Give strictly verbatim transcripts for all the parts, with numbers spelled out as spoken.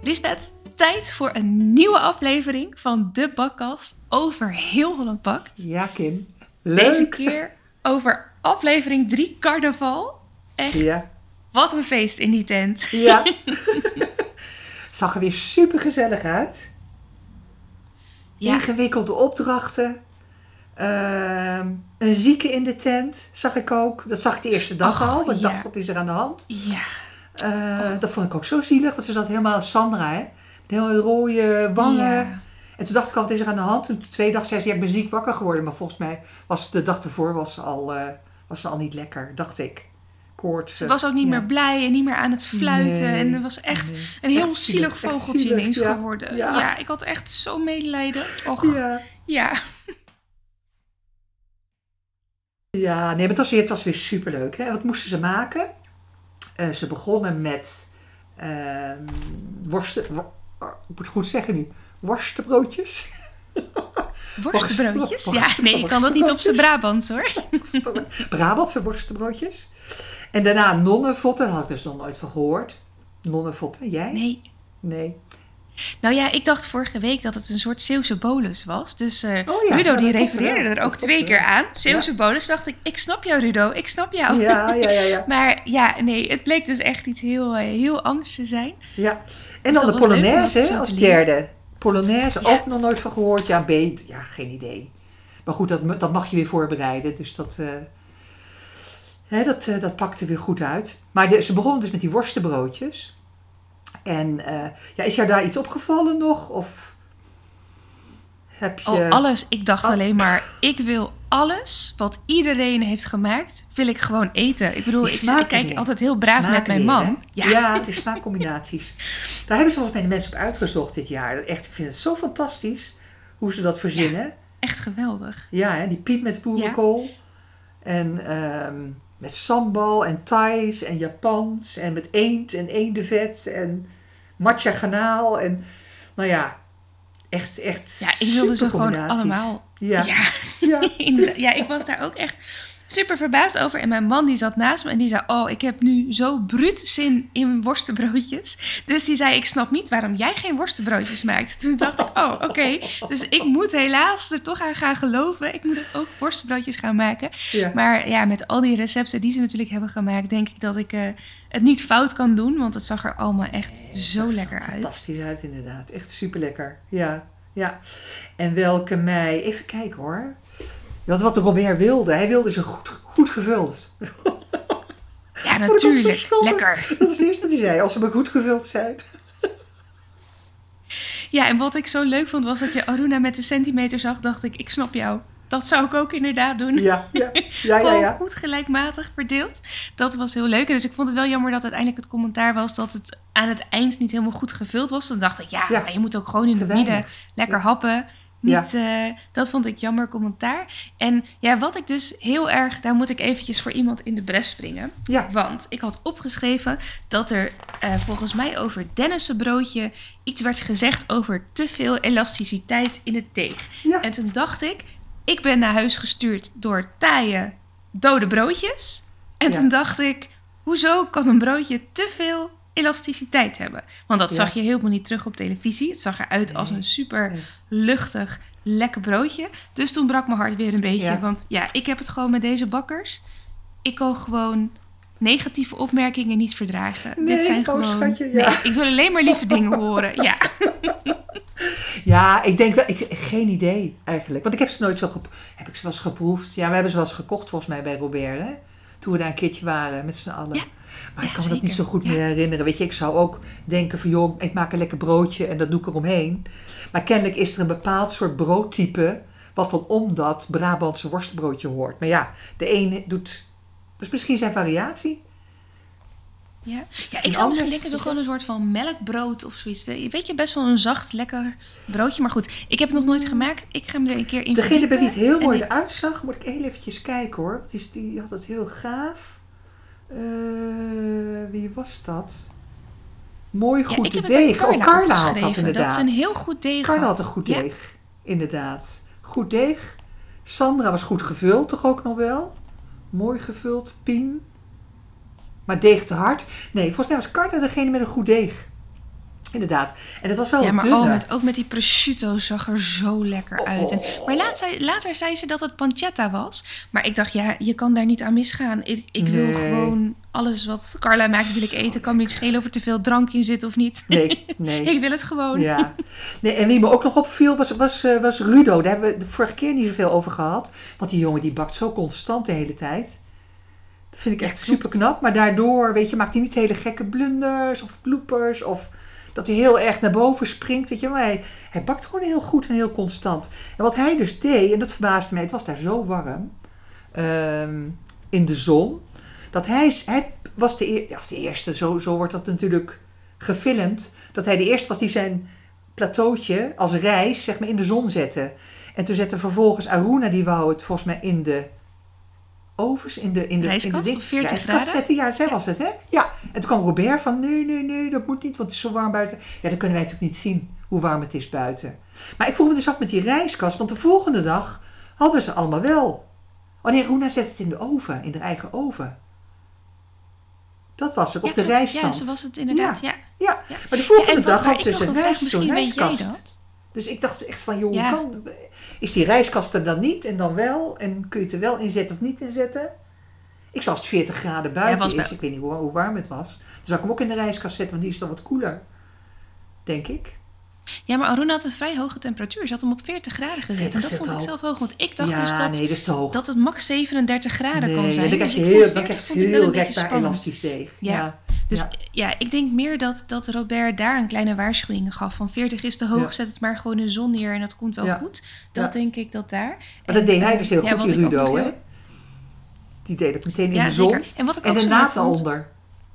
Lisbeth, tijd voor een nieuwe aflevering van de Bakkast over Heel Holland Bakt. Ja, Kim. Leuk. Deze keer over aflevering drie carnaval. Echt, ja. Wat een feest in die tent. Ja. Zag er weer super gezellig uit. Ja. Ingewikkelde opdrachten. Uh, een zieke in de tent, zag ik ook. Dat zag ik de eerste dag Och, al. Ik ja. dacht, wat is er aan de hand? Ja. Uh, dat vond ik ook zo zielig, want ze zat helemaal Sandra, hè? Heel rode wangen. Ja. En toen dacht ik al, wat is er aan de hand? Toen de tweede dag zei ze, ja, ik ben ziek wakker geworden. Maar volgens mij was de dag ervoor was ze al, uh, was ze al niet lekker, dacht ik. Koorts. Ze was ook niet ja. meer blij en niet meer aan het fluiten. Nee, en het was echt nee. een heel echt zielig, zielig vogeltje zielig, ineens ja. geworden. Ja. ja, ik had echt zo medelijden. Och, ja. ja. Ja, nee, maar het was weer, het was weer superleuk. Hè? Wat moesten ze maken? Uh, ze begonnen met uh, worsten... Wo- ik moet het goed zeggen nu. Worstenbroodjes. Worstenbroodjes? Ja, nee, ik kan dat niet op z'n Brabants hoor. Brabantse worstenbroodjes. En daarna nonnenvotten. Daar had ik dus nog nooit van gehoord. Nonnenvotten, jij? Nee. Nee. Nou ja, ik dacht vorige week dat het een soort Zeeuwse bolus was. Dus uh, oh ja, Rudo nou, die refereerde er ook twee keer aan. Zeeuwse ja. bolus. Dacht ik, ik snap jou Rudo, ik snap jou. Ja, ja, ja. ja. Maar ja, nee, het bleek dus echt iets heel, heel anders te zijn. Ja, en dus dan de Polonaise hè, als derde. Polonaise, ja. ook nog nooit van gehoord. Ja, B, ja, geen idee. Maar goed, dat, dat mag je weer voorbereiden. Dus dat, uh, hè, dat, uh, dat pakte weer goed uit. Maar de, ze begonnen dus met die worstenbroodjes. En uh, ja, is jou daar iets opgevallen nog? Of heb je... Oh, alles. Ik dacht oh. alleen maar, ik wil alles wat iedereen heeft gemaakt, wil ik gewoon eten. Ik bedoel, ik, ik kijk weer. altijd heel braaf smaken met mijn weer, man. Ja. ja, de smaakcombinaties. Daar hebben ze volgens mij de mensen op uitgezocht dit jaar. Echt, ik vind het zo fantastisch hoe ze dat verzinnen. Ja, echt geweldig. Ja, hè, die Piet met boerenkool. Ja. En um, met sambal en Thais en Japans. En met eend en eendenvet en matcha garnaal. En nou ja... Echt, echt ja, ik wilde ze gewoon allemaal. Ja. Ja. Ja. ja, ik was daar ook echt super verbaasd over. En mijn man die zat naast me en die zei... Oh, ik heb nu zo bruut zin in worstenbroodjes. Dus die zei, ik snap niet waarom jij geen worstenbroodjes maakt. Toen dacht ik, oh, oké. Okay. Dus ik moet helaas er toch aan gaan geloven. Ik moet ook worstenbroodjes gaan maken. Ja. Maar ja, met al die recepten die ze natuurlijk hebben gemaakt... denk ik dat ik uh, het niet fout kan doen. Want het zag er allemaal echt nee, zo lekker uit. Fantastisch uit inderdaad. Echt super lekker. Ja, ja. En welke mei... Even kijken hoor... Want wat de Robert wilde, hij wilde ze goed, goed gevuld. Ja, natuurlijk. Lekker. Dat is het eerste wat hij zei, als ze maar goed gevuld zijn. Ja, en wat ik zo leuk vond, was dat je Aruna met de centimeter zag, dacht ik, ik snap jou. Dat zou ik ook inderdaad doen. Ja, ja. ja, ja, ja. goed gelijkmatig verdeeld. Dat was heel leuk. En dus ik vond het wel jammer dat uiteindelijk het commentaar was dat het aan het eind niet helemaal goed gevuld was. Dan dacht ik, ja, ja. maar je moet ook gewoon in het midden lekker ja. happen. Niet, ja. uh, dat vond ik jammer commentaar. En ja, wat ik dus heel erg... Daar moet ik eventjes voor iemand in de bres springen. Ja. Want ik had opgeschreven dat er uh, volgens mij over Dennis' broodje... iets werd gezegd over te veel elasticiteit in het deeg. Ja. En toen dacht ik... Ik ben naar huis gestuurd door taaie dode broodjes. En ja. toen dacht ik... Hoezo kan een broodje te veel elasticiteit hebben? Want dat ja. zag je helemaal niet terug op televisie. Het zag eruit nee. als een super nee. luchtig, lekker broodje. Dus toen brak mijn hart weer een beetje. Ja. Want ja, ik heb het gewoon met deze bakkers. Ik kan gewoon negatieve opmerkingen niet verdragen. Nee, Dit zijn gewoon... Schatje, ja. Nee, ik wil alleen maar lieve dingen horen. Ja. Ja, ik denk wel... Ik, geen idee eigenlijk. Want ik heb ze nooit zo... Gep- heb ik ze wel eens geproefd? Ja, we hebben ze wel eens gekocht volgens mij bij Robert, hè? Toen we daar een keertje waren met z'n allen. Ja. Maar ja, ik kan me zeker. dat niet zo goed ja. meer herinneren. Weet je, ik zou ook denken van... joh, ik maak een lekker broodje en dat doe ik eromheen. Maar kennelijk is er een bepaald soort broodtype... wat dan om dat Brabantse worstbroodje hoort. Maar ja, de ene doet... Dus misschien zijn variatie. Ja, ja ik zou misschien denken... door gewoon een soort van melkbrood of zoiets. Weet je, best wel een zacht, lekker broodje. Maar goed, ik heb het nog nooit gemaakt. Ik ga me er een keer in Degene bij wie het heel mooi ik... eruit zag... moet ik heel eventjes kijken hoor. Die, is, die had het heel gaaf... Uh, wie was dat? Mooi goed ja, deeg. Carla oh, Carla had dat inderdaad. Dat is een heel goed deeg. Carla had. had een goed ja. deeg, inderdaad. Goed deeg. Sandra was goed gevuld, toch ook nog wel? Mooi gevuld. Pien. Maar deeg te hard. Nee, volgens mij was Carla degene met een goed deeg. inderdaad. En het was wel Ja, maar dunne. oh, met, ook met die prosciutto zag er zo lekker Oh. uit. En, maar later, later zei ze dat het pancetta was. Maar ik dacht, ja, je kan daar niet aan misgaan. Ik, ik wil Nee. gewoon alles wat Carla maakt, wil ik eten. Kan me niet schelen of er te veel drank in zit of niet. Nee, nee. Ik wil het gewoon. Ja. Nee, en wie me ook nog opviel was, was, uh, was Rudo. Daar hebben we de vorige keer niet zoveel over gehad. Want die jongen die bakt zo constant de hele tijd. Dat vind ik echt Ja, super knap. Maar daardoor, weet je, maakt hij niet hele gekke blunders of bloopers. Of dat hij heel erg naar boven springt. Weet je, maar hij, hij bakt gewoon heel goed en heel constant. En wat hij dus deed, en dat verbaasde mij, het was daar zo warm. Um, in de zon. Dat hij, hij was de, eer, of de eerste, zo, zo wordt dat natuurlijk gefilmd. Dat hij de eerste was die zijn plateautje als rijst zeg maar, in de zon zette. En toen zette vervolgens Aruna, die wou het volgens mij in de ovens, in de, in de, rijstkast, in de ding, op veertig rijstkast graden? zetten. Ja, zij ja. was het, hè? Ja. En toen kwam Robert van, nee, nee, nee, dat moet niet, want het is zo warm buiten. Ja, dan kunnen wij natuurlijk niet zien hoe warm het is buiten. Maar ik vroeg me dus af met die rijstkast, want de volgende dag hadden ze allemaal wel. Oh nee, Aruna zette het in de oven, in de eigen oven. Dat was het, Ja, op de klopt. rijststand. Ja, zo was het inderdaad, ja. Ja, ja. Maar de volgende ja, en dag waar had ze ik nog zijn een vraag, rijst, zo'n misschien weet jij rijstkast. dat? Dus ik dacht echt van, joh, Ja. hoe kan, is die rijstkast er dan niet en dan wel? En kun je het er wel inzetten of niet inzetten? Ik zou als het veertig graden buiten Ja, is, ik weet niet hoe, hoe warm het was. Dan zou ik hem ook in de rijstkast zetten, want die is dan wat koeler. Denk ik. Ja, maar Aruna had een vrij hoge temperatuur. Ze had hem op veertig graden gezet. veertig En dat veel vond te ik hoog. zelf hoog. Want ik dacht Ja, dus dat, nee, dat is te hoog. dat het max zevenendertig graden nee, kan zijn. dan Dus krijg je ik heel, vond dan veertig krijg je vond ik wel heel een beetje rechtbaar spannend. elastisch deeg. Ja. Ja. Dus Ja. ja, ik denk meer dat, dat Robert daar een kleine waarschuwing gaf. Van veertig is te hoog, Ja. zet het maar gewoon in de zon neer en dat komt wel Ja. goed. Dat Ja. denk ik dat daar. Maar dat deed hij dus heel ja, goed, wat die ik ook Rudo, nog hè? heel- Die deed het meteen in Ja, de zon. zeker. En wat ik En ook de zo leuk naad vond, eronder.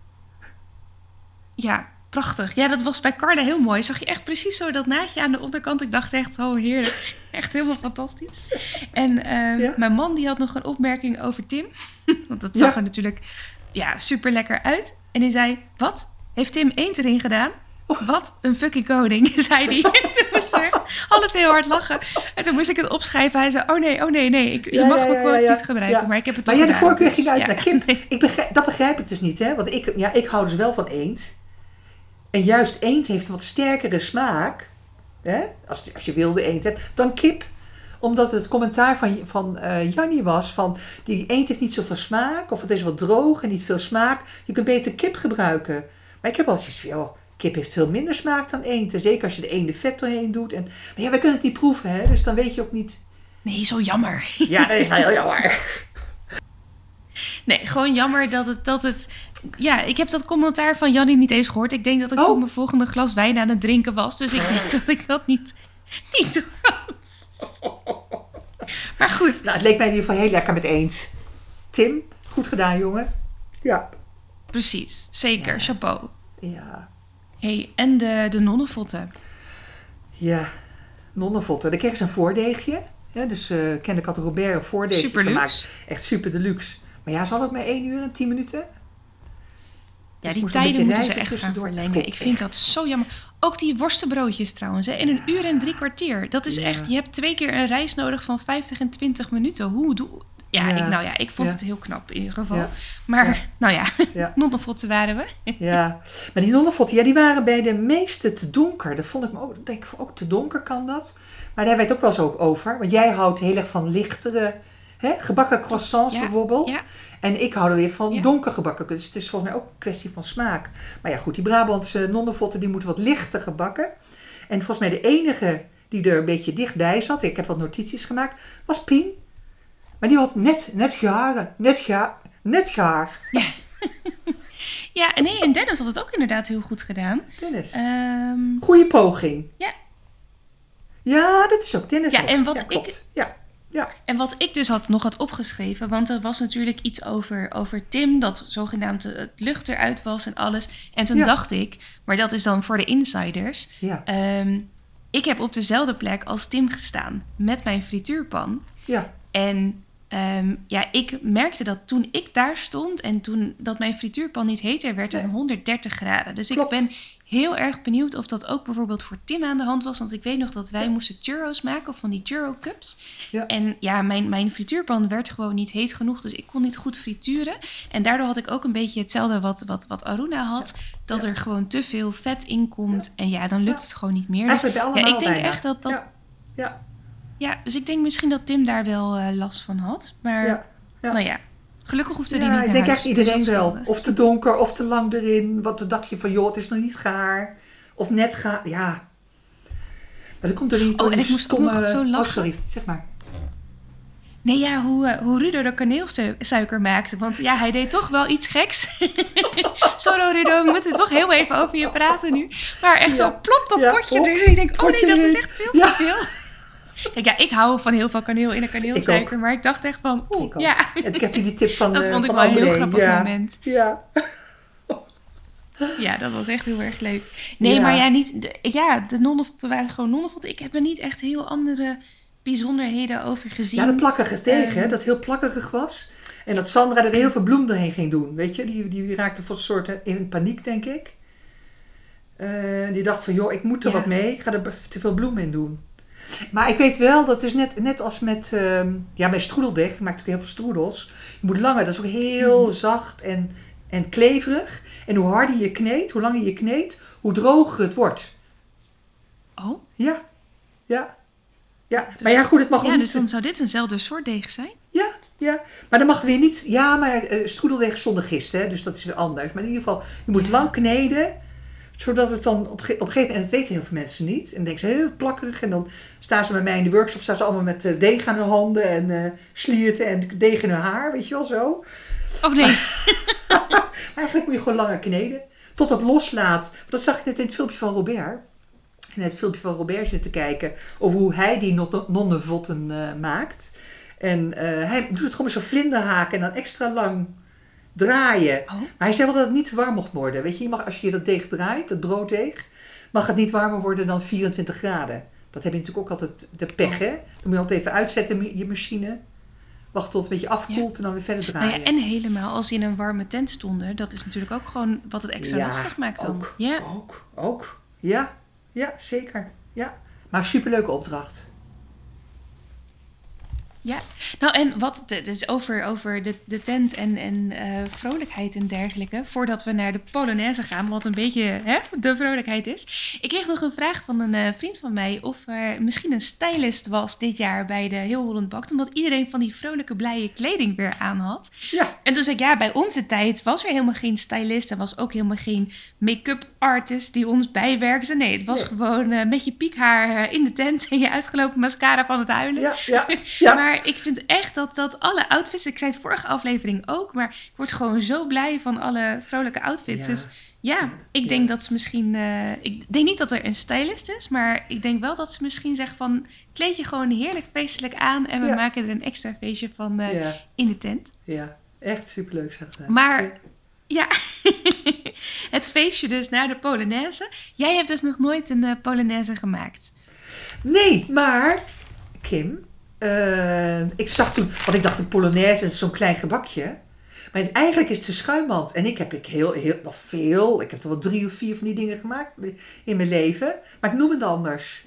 ja, prachtig. Ja, dat was bij Carla heel mooi. Zag je echt precies zo dat naadje aan de onderkant. Ik dacht echt, oh heerlijk. Echt helemaal fantastisch. En uh, Ja. mijn man die had nog een opmerking over Tim. Want dat zag Ja. er natuurlijk ja, super lekker uit. En die zei, wat? Heeft Tim eend erin gedaan? Wat een fucking koning, zei hij. En toen moesten we echt alle twee heel hard lachen. En toen moest ik het opschrijven. Hij zei, oh nee, oh nee, nee. Ik, je Ja, mag ja, mijn ja, quotes ja. niet gebruiken. Ja. Maar ik heb het Maar toch ja, de gedaan. voorkeur ging Dus, uit ja. naar kip. Nee. Ik begrijp, dat begrijp ik dus niet, hè? Want ik, ja, ik hou dus wel van eend. En juist eend heeft een wat sterkere smaak. Hè? Als, als je wilde eend hebt, dan kip. Omdat het commentaar van, van uh, Jannie was van die eend heeft niet zoveel smaak. Of het is wat droog en niet veel smaak. Je kunt beter kip gebruiken. Maar ik heb altijd zoiets van, joh, kip heeft veel minder smaak dan eend. En zeker als je de eende vet doorheen doet. En, maar ja, wij kunnen het niet proeven, hè? Dus dan weet je ook niet. Nee, zo jammer. Ja, dat is wel heel jammer. Nee, gewoon jammer dat het, dat het... Ja, ik heb dat commentaar van Jannie niet eens gehoord. Ik denk dat ik Oh. toen mijn volgende glas wijn aan het drinken was. Dus ik denk dat ik dat niet, niet doe. Maar goed. Nou, het leek mij in ieder geval heel lekker met eend. Tim, goed gedaan, jongen. Ja. Precies, zeker. Ja. Chapeau. Ja. Hey, en de, de nonnenvotten. Ja. Nonnenvotten. Dan kregen ze een voordeegje. Ja, dus uh, kennelijk had Robert een voordeegje Super gemaakt. luxe. Echt super deluxe. Maar ja, ze hadden ook maar één uur en tien minuten. Ja, Dus die moest een tijden beetje moeten ze reizen echt gaan tussendoor. verlengen. Klopt, Ik vind echt. dat zo jammer. Ook die worstenbroodjes trouwens. Hè? In een uur en drie kwartier. Dat is Ja. echt... Je hebt twee keer een reis nodig van vijftig en twintig minuten. Hoe doe... Ja, Ja. Ik, nou ja, ik vond Ja. het heel knap in ieder geval. Ja. Maar, Ja. nou ja, Ja. nonnenvotten waren we. Ja. Maar die nonnenvotten, ja, die waren bij de meeste te donker. Dat vond ik me ook, denk ik, ook te donker kan dat. Maar daar hebben wij het ook wel zo over. Want jij houdt heel erg van lichtere, hè, gebakken croissants Ja. bijvoorbeeld. Ja. En ik hou er weer van Ja. donker gebakken. Dus het is volgens mij ook een kwestie van smaak. Maar ja, goed, die Brabantse nonnenvotten die moeten wat lichter gebakken. En volgens mij de enige die er een beetje dichtbij zat, ik heb wat notities gemaakt, was Pien. Maar die had net, net garen, net gaar, net gaar. Ja. Ja, en nee, en Dennis had het ook inderdaad heel goed gedaan. Dennis. Ehm, Goeie poging. Ja. Ja, dat is ook Dennis. Ja, ook. en wat ja, ik- klopt. Ja, ja. En wat ik dus had, nog had opgeschreven, want er was natuurlijk iets over, over Tim, dat zogenaamd het lucht eruit was en alles. En toen Ja. dacht ik, maar dat is dan voor de insiders, Ja, ehm, ik heb op dezelfde plek als Tim gestaan met mijn frituurpan. ja. En Um, ja, ik merkte dat toen ik daar stond en toen dat mijn frituurpan niet heter werd dan honderddertig graden. Dus Klopt. Ik ben heel erg benieuwd of dat ook bijvoorbeeld voor Tim aan de hand was. Want ik weet nog dat wij ja. moesten churros maken of van die churro cups. Ja. En ja, mijn, mijn frituurpan werd gewoon niet heet genoeg. Dus ik kon niet goed frituren. En daardoor had ik ook een beetje hetzelfde wat, wat, wat Aruna had. Ja. Dat ja. er gewoon te veel vet in komt. Ja. En ja, dan lukt ja. het gewoon niet meer. Dus, ja, ik denk bijna. echt dat dat... Ja. ja. Ja, dus ik denk misschien dat Tim daar wel uh, last van had. Maar ja. Ja. nou ja, gelukkig hoefde ja, die niet naar ik denk huis. echt iedereen dus wel. Of te donker, of te lang erin. Wat dacht je van, joh, het is nog niet gaar. Of net gaar, ja. Maar dan komt er niet oh, en ik moest stomme... ook nog zo lachen. Oh, sorry, zeg maar. Nee, ja, hoe, uh, hoe Rudo de kaneelsuiker maakte. Want ja, hij deed toch wel iets geks. Sorry Rudo, we moeten toch heel even over je praten nu. Maar echt ja. zo plop dat ja, potje erin. En ik denk, oh nee, dat is echt veel ja. te veel. Kijk, ja, ik hou van heel veel kaneel in een kaneelsuiker. Maar ik dacht echt van, oeh, ja. En ik heb die tip van dat uh, vond ik wel een heel grappig ja. moment. Ja. Ja, dat was echt heel erg leuk. Nee, ja. maar ja, niet... De, ja, de nonnenvotten waren gewoon nonnenvotten. Ik heb er niet echt heel andere bijzonderheden over gezien. Ja, de plakkige tegen, um, hè, dat heel plakkerig was. En dat Sandra er heel veel bloem doorheen ging doen. Weet je, die, die raakte voor een soort in paniek, denk ik. Uh, die dacht van, joh, ik moet er ja. wat mee. Ik ga er te veel bloem in doen. Maar ik weet wel, dat is net, net als met, um, ja, met stroedeldeeg. Ik maak natuurlijk heel veel stroedels. Je moet langer, dat is ook heel mm. zacht en, en kleverig. En hoe harder je kneedt, hoe langer je kneedt, hoe droger het wordt. Oh? Ja, ja. Ja, dus, maar ja, goed, het mag ja, ook niet... dus dan zou dit eenzelfde soort deeg zijn? Ja, ja. Maar dan mag weer niet... Ja, maar uh, stroedeldeeg zonder gist, hè. Dus dat is weer anders. Maar in ieder geval, je moet ja. lang kneden. Zodat het dan op, ge- op een gegeven moment... En dat weten heel veel mensen niet. En dan denken ze heel plakkerig. En dan staan ze bij mij in de workshop. Staan ze allemaal met uh, deeg aan hun handen. En uh, slierten en deeg in hun haar. Weet je wel, zo. Oh nee. Eigenlijk moet je gewoon langer kneden. Tot het loslaat. Dat zag ik net in het filmpje van Robert. In het filmpje van Robert zitten kijken over hoe hij die nonnenvotten uh, maakt. En uh, hij doet het gewoon met zo'n vlinderhaken en dan extra lang draaien. Oh. Maar hij zei wel dat het niet te warm mocht worden. Weet je, je mag, als je dat deeg draait, dat brooddeeg, mag het niet warmer worden dan vierentwintig graden. Dat heb je natuurlijk ook altijd de pech, hè? Dan moet je altijd even uitzetten, je machine. Wacht tot het een beetje afkoelt ja. en dan weer verder draaien. Nou ja, en helemaal als je in een warme tent stonden, dat is natuurlijk ook gewoon wat het extra ja, lastig maakt dan. Ook, ja, ook, ook. Ja. Ja, zeker. Ja. Maar superleuke opdracht. Ja, nou en wat, dus over, over de, de tent en, en uh, vrolijkheid en dergelijke. Voordat we naar de Polonaise gaan, wat een beetje hè, de vrolijkheid is. Ik kreeg nog een vraag van een uh, vriend van mij of er misschien een stylist was dit jaar bij de Heel Holland Bakt. Omdat iedereen van die vrolijke, blije kleding weer aan had. Ja. En toen zei ik, ja, bij onze tijd was er helemaal geen stylist. Er was ook helemaal geen make-up artist die ons bijwerkte. Nee, het was nee. gewoon uh, met je piekhaar uh, in de tent en je uitgelopen mascara van het huilen. Ja, ja, ja. Maar ik vind echt dat, dat alle outfits... Ik zei het vorige aflevering ook... maar ik word gewoon zo blij van alle vrolijke outfits. Ja. Dus ja, ik ja. denk dat ze misschien... Uh, ik denk niet dat er een stylist is... maar ik denk wel dat ze misschien zeggen van... kleed je gewoon heerlijk feestelijk aan... en we ja. maken er een extra feestje van uh, ja. in de tent. Ja, echt superleuk zegt hij. Maar... Ja. Ja, het feestje dus naar de Polonaise. Jij hebt dus nog nooit een uh, Polonaise gemaakt. Nee, maar... Kim... Uh, ik zag toen, want ik dacht een Polonaise is zo'n klein gebakje. Maar het, eigenlijk is het een schuimmand. En ik heb ik heel, heel, nog veel, ik heb er wel drie of vier van die dingen gemaakt in mijn leven. Maar ik noem het anders.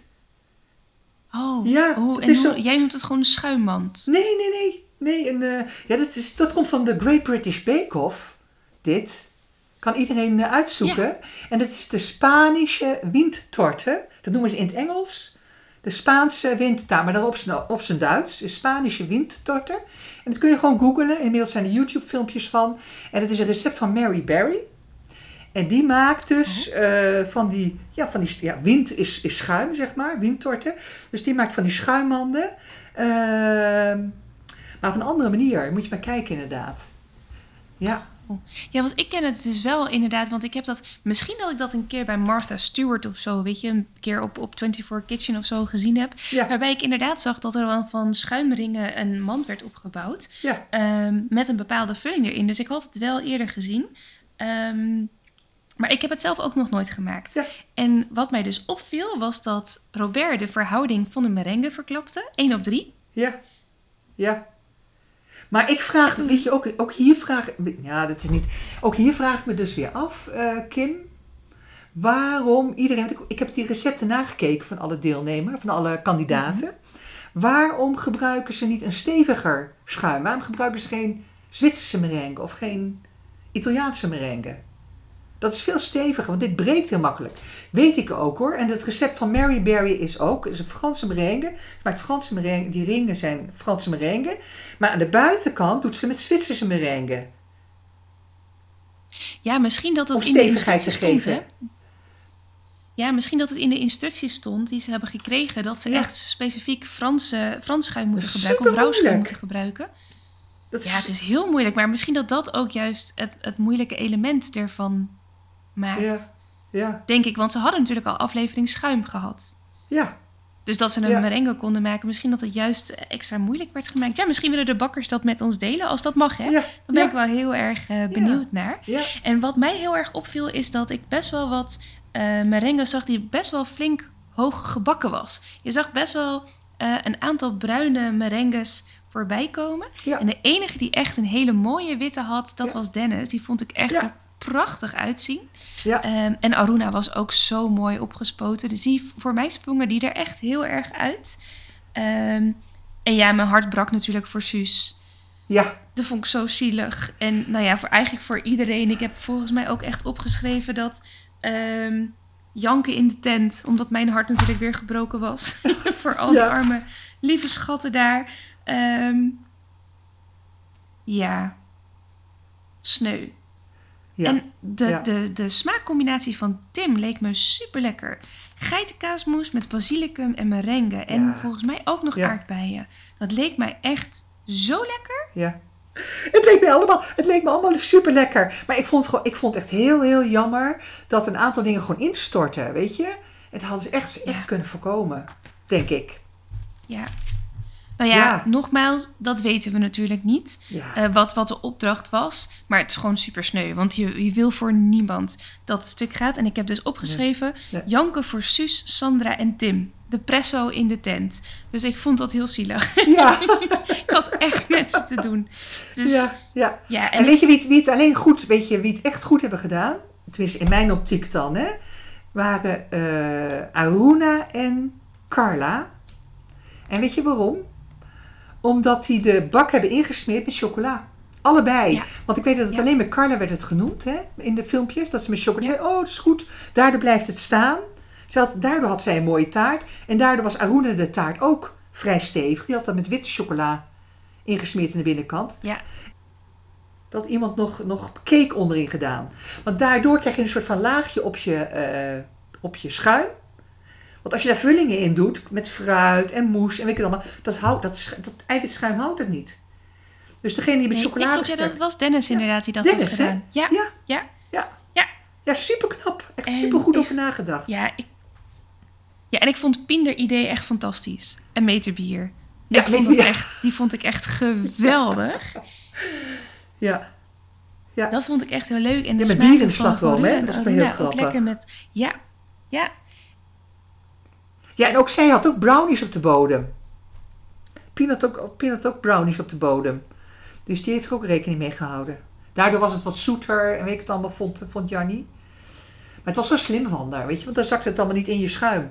Oh, ja, oh en hoe, jij noemt het gewoon een schuimmand? Nee, nee, nee. nee een, uh, ja, dat, is, dat komt van de Great British Bake Off. Dit kan iedereen uh, uitzoeken. Ja. En dat is de Spanische windtorte. Dat noemen ze in het Engels. De Spaanse windtaart, maar dan op zijn, op zijn Duits. De Spanische windtorte. En dat kun je gewoon googlen. Inmiddels zijn er YouTube filmpjes van. En het is een recept van Mary Berry. En die maakt dus uh, van die... Ja, van die ja, wind is, is schuim, zeg maar. Windtorte. Dus die maakt van die schuimmanden. Uh, maar op een andere manier. Moet je maar kijken inderdaad. Ja. Ja, want ik ken het dus wel inderdaad, want ik heb dat, misschien dat ik dat een keer bij Martha Stewart of zo, weet je, een keer op, op vierentwintig Kitchen of zo gezien heb. Ja. Waarbij ik inderdaad zag dat er dan van schuimringen een mand werd opgebouwd. Ja. Um, met een bepaalde vulling erin. Dus ik had het wel eerder gezien. Um, maar ik heb het zelf ook nog nooit gemaakt. Ja. En wat mij dus opviel, was dat Robert de verhouding van de merengue verklapte. één op drie. Ja, ja. Maar ik vraag, weet je, ook, ook hier vraag... Ja, dat is niet... Ook hier vraag ik me dus weer af, uh, Kim. Waarom iedereen... Ik, ik heb die recepten nagekeken van alle deelnemers, van alle kandidaten. Mm-hmm. Waarom gebruiken ze niet een steviger schuim? Waarom gebruiken ze geen Zwitserse merengue of geen Italiaanse merengue? Dat is veel steviger, want dit breekt heel makkelijk. Weet ik ook hoor. En het recept van Mary Berry is ook, is een Franse merengue. Ze maakt Franse merengue, die ringen zijn Franse merengue. Maar aan de buitenkant doet ze met Zwitserse merengue. Ja, misschien dat het om in de stevigheid te instructies geven. stond, hè? Ja, misschien dat het in de instructies stond die ze hebben gekregen. Dat ze ja. echt specifiek Franse, Frans schuim moeten Dat is gebruiken. Of rauwschuim supermoeilijk. moeten gebruiken. Dat is, Ja, het is heel moeilijk. Maar misschien dat dat ook juist het, het moeilijke element ervan maakt. Ja, ja, Denk ik, want ze hadden natuurlijk al aflevering schuim gehad. ja. Dus dat ze een Ja. merengue konden maken. Misschien dat het juist extra moeilijk werd gemaakt. Ja, misschien willen de bakkers dat met ons delen. Als dat mag, hè? Ja, Dan ben ja. ik wel heel erg uh, benieuwd naar. Ja. En wat mij heel erg opviel is dat ik best wel wat uh, merengue zag die best wel flink hoog gebakken was. Je zag best wel uh, een aantal bruine merengues voorbij komen. Ja. En de enige die echt een hele mooie witte had, dat Ja. was Dennis. Die vond ik echt Ja. er prachtig uitzien. Ja. Um, en Aruna was ook zo mooi opgespoten. Dus die, voor mij sprongen die er echt heel erg uit. Um, en ja, mijn hart brak natuurlijk voor Suus. Ja. Dat vond ik zo zielig. En nou ja, voor, eigenlijk voor iedereen. Ik heb volgens mij ook echt opgeschreven dat... Um, janken in de tent. Omdat mijn hart natuurlijk weer gebroken was. Voor al die Ja. arme, lieve schatten daar. Um, ja. Sneu. Ja. En de, Ja. de, de smaakcombinatie van Tim leek me super lekker. Geitenkaasmousse met basilicum en merengue. En Ja. volgens mij ook nog Ja. aardbeien. Dat leek mij echt zo lekker. Ja. Het leek me allemaal, het leek me allemaal super lekker. Maar ik vond, gewoon, ik vond echt heel, heel jammer dat een aantal dingen gewoon instortten, weet je. Het hadden ze echt, echt Ja. kunnen voorkomen, denk ik. Ja. Nou ja, Ja. nogmaals, dat weten we natuurlijk niet. Ja. Uh, wat, wat de opdracht was. Maar het is gewoon super sneu. Want je, je wil voor niemand dat het stuk gaat. En ik heb dus opgeschreven... Ja. Ja. Janken voor Suus, Sandra en Tim. De presso in de tent. Dus ik vond dat heel zielig. Ja. Ik had echt met ze te doen. Dus, ja, ja. ja, en En ik- weet je wie het, wie het alleen goed, weet je wie het echt goed hebben gedaan? Tenminste, in mijn optiek dan, hè. Waren uh, Aruna en Carla. En weet je waarom? Omdat die de bak hebben ingesmeerd met chocola. Allebei. Ja. Want ik weet dat het Ja. alleen met Carla werd het genoemd, hè, in de filmpjes. Dat ze met chocola zei, oh, dat is goed. Daardoor blijft het staan. Ze had, daardoor had zij een mooie taart. En daardoor was Aruna de taart ook vrij stevig. Die had dat met witte chocola ingesmeerd in de binnenkant. Ja. Dat iemand nog, nog cake onderin gedaan. Want daardoor krijg je een soort van laagje op je, uh, op je schuim. Want als je daar vullingen in doet, met fruit en mousse en weet ik het allemaal, dat, houdt, dat, sch- dat eiwitschuim houdt het niet. Dus degene die met Nee, chocolade... ik, ja, dat was Dennis Ja. inderdaad die dat Dennis, had hè? gedaan. Ja, Ja, ja, ja. ja. Ja, super knap. Echt En super goed ik- over nagedacht. Ja, ik, ja, en ik vond Pinder idee echt fantastisch. En meterbier. Ja, ik vond meter- het ja. echt, die vond ik echt geweldig. Ja. Ja. Dat vond ik echt heel leuk. En de Ja, met smaken bier in de van slagroom, Gorilla hè? en Dat is wel heel Aruna ook grappig. lekker met... Ja, ja. Ja, en ook zij had ook brownies op de bodem. Pien had ook, Pien had ook brownies op de bodem. Dus die heeft er ook rekening mee gehouden. Daardoor was het wat zoeter en weet ik het allemaal, vond, vond Jannie. Maar het was wel slim van haar, weet je. Want dan zakt het allemaal niet in je schuim.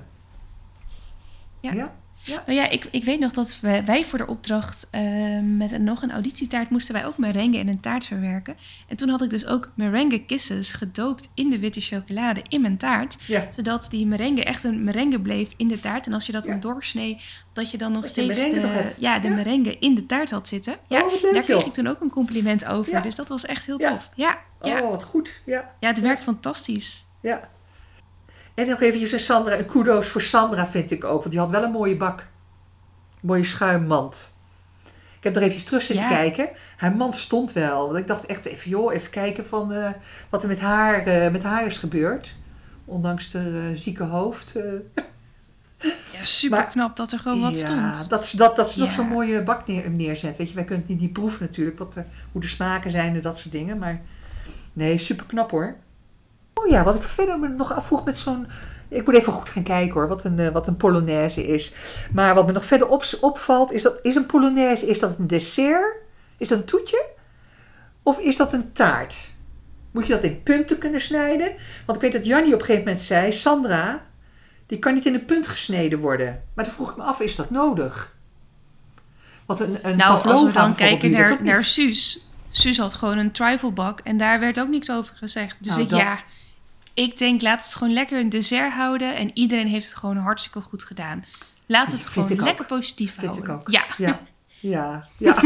Ja. Ja? Nou ja, ik, ik weet nog dat we, wij voor de opdracht uh, met een, nog een auditietaart moesten wij ook merengue in een taart verwerken. En toen had ik dus ook merengue kisses gedoopt in de witte chocolade in mijn taart. Ja. Zodat die merengue echt een merengue bleef in de taart. En als je dat Ja. dan doorsnee, dat je dan nog Dat je steeds merengue de, nog hebt. ja, de Ja. merengue in de taart had zitten. Ja, Oh, wat leuk, daar kreeg joh. ik toen ook een compliment over. Ja. Dus dat was echt heel Ja. tof. Ja, ja. Oh, wat goed. Ja. ja het werkt fantastisch. Ja. En nog eventjes een Sandra, een kudo's voor Sandra vind ik ook. Want die had wel een mooie bak. Een mooie schuimmand. Ik heb er even terug zitten Ja. kijken. Haar mand stond wel. Want ik dacht echt even, joh, even kijken van uh, wat er met haar, uh, met haar is gebeurd. Ondanks de uh, zieke hoofd. Uh. Ja, super Maar- knap dat er gewoon wat ja, stond. dat ze, dat, dat ze nog Ja. zo'n mooie bak neer, neerzet. Weet je, wij kunnen het niet, niet proeven natuurlijk. Wat, uh, hoe de smaken zijn en dat soort dingen. Maar nee, super knap hoor. Oh ja, wat ik verder me nog afvroeg met zo'n... Ik moet even goed gaan kijken hoor, wat een, uh, wat een Polonaise is. Maar wat me nog verder op, opvalt, is dat is een Polonaise, is dat een dessert Is dat een toetje? Of is dat een taart? Moet je dat in punten kunnen snijden? Want ik weet dat Jannie op een gegeven moment zei... Sandra, die kan niet in een punt gesneden worden. Maar dan vroeg ik me af, is dat nodig? Want een, een nou, als we dan kijken naar, naar naar Suus. Suus had gewoon een triflebak en daar werd ook niks over gezegd. Dus nou, ik, dat... ja, ik denk, laat het gewoon lekker een dessert houden. En iedereen heeft het gewoon hartstikke goed gedaan. Laat het Vind gewoon lekker ook. positief Vind houden. ik ook. Ja, ja, ja. ja.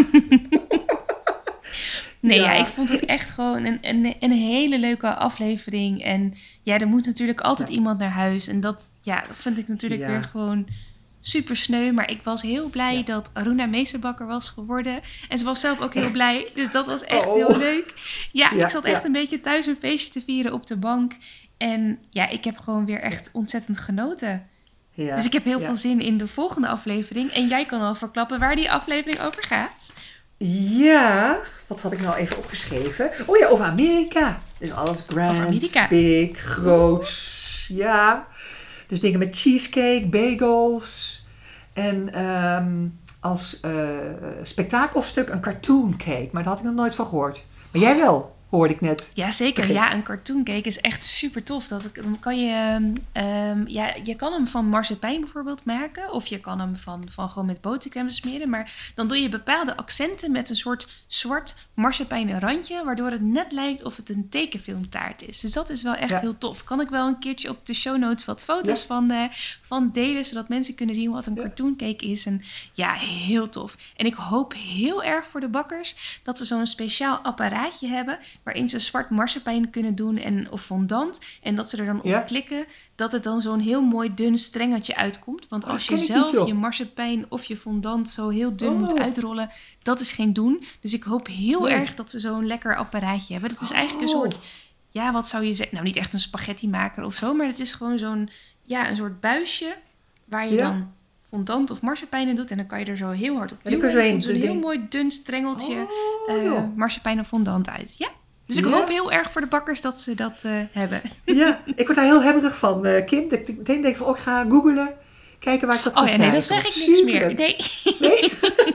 Nee, ja. ja, ik vond het echt gewoon een, een, een hele leuke aflevering. En ja, er moet natuurlijk altijd ja. iemand naar huis. En dat, ja, dat vind ik natuurlijk ja. weer gewoon super sneu. Maar ik was heel blij ja. dat Aruna meesterbakker was geworden. En ze was zelf ook heel blij. Dus dat was echt oh. heel leuk. Ja, ja, ik zat echt ja. een beetje thuis een feestje te vieren op de bank. En ja, ik heb gewoon weer echt ontzettend genoten. Ja. Dus ik heb heel ja. veel zin in de volgende aflevering. En jij kan al verklappen waar die aflevering over gaat. Ja, wat had ik nou even opgeschreven? Oh ja, over Amerika. Dus alles grand, big, groots. Ja. Dus dingen met cheesecake, bagels. En um, als uh, spektakelstuk een cartoon cake. Maar daar had ik nog nooit van gehoord. Maar jij wel, hoorde ik net. Ja, zeker. Begin. Ja, een cartoon cake is echt super tof. Dat, dan kan je, um, ja, je kan hem van marsepein bijvoorbeeld maken. Of je kan hem van, van gewoon met botercrème smeren. Maar dan doe je bepaalde accenten met een soort zwart marsepeinen randje. Waardoor het net lijkt of het een tekenfilmtaart is. Dus dat is wel echt ja. heel tof. Kan ik wel een keertje op de show notes wat foto's ja. van, uh, van delen. Zodat mensen kunnen zien wat een ja. cartoon cake is. En ja, heel tof. En ik hoop heel erg voor de bakkers dat ze zo'n speciaal apparaatje hebben... waarin ze zwart marsepein kunnen doen en, of fondant. En dat ze er dan ja. op klikken, dat het dan zo'n heel mooi dun strengeltje uitkomt. Want oh, als je zelf niet, je marsepein of je fondant zo heel dun oh. moet uitrollen, dat is geen doen. Dus ik hoop heel nee. erg dat ze zo'n lekker apparaatje hebben. Dat is eigenlijk oh. een soort, ja, wat zou je zeggen? Nou, niet echt een spaghetti maker of zo, maar het is gewoon zo'n, ja, een soort buisje waar je ja. dan fondant of marsepein in doet. En dan kan je er zo heel hard op duwen. En dan komt zo'n heel ding. mooi dun strengeltje oh, uh, marsepein of fondant uit. Ja. Dus ik ja. hoop heel erg voor de bakkers dat ze dat uh, hebben. Ja, ik word daar heel hebberig van, uh, Kim. Dat ik meteen denk van, oh, ik ga googlen. Kijken waar ik dat kan Oh ja, nee, dan zeg ik niks meer. Nee. Nee?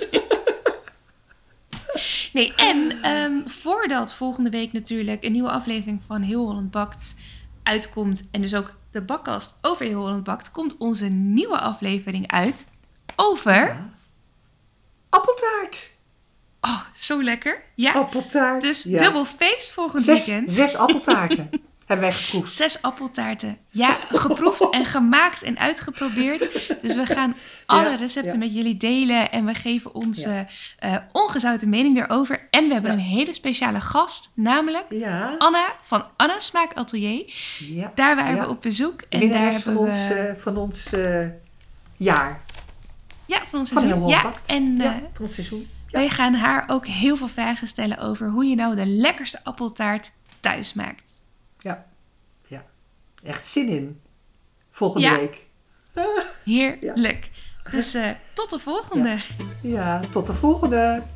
nee, en um, voordat volgende week natuurlijk een nieuwe aflevering van Heel Holland Bakt uitkomt... en dus ook de bakkast over Heel Holland Bakt... komt onze nieuwe aflevering uit over... Ja. Appeltaart. Oh, zo lekker. Ja. Appeltaart. Dus ja. dubbel feest volgend zes, weekend. Zes appeltaarten hebben wij geproefd. Zes appeltaarten. Ja, geproefd en gemaakt en uitgeprobeerd. Dus we gaan alle ja, recepten ja. met jullie delen. En we geven onze ja. uh, ongezouten mening erover. En we hebben ja. een hele speciale gast. Namelijk ja. Anna van Anna Smaak Atelier. Ja. Daar waren ja. we op bezoek. En de daar hebben van, we... ons, uh, van ons uh, jaar. Ja, van ons van seizoen. Ja, en, uh, ja, van ons seizoen. Ja. Wij gaan haar ook heel veel vragen stellen over hoe je nou de lekkerste appeltaart thuis maakt. Ja, ja. Echt zin in. Volgende ja. week. Heerlijk. Ja. Dus uh, tot de volgende. Ja. ja, tot de volgende.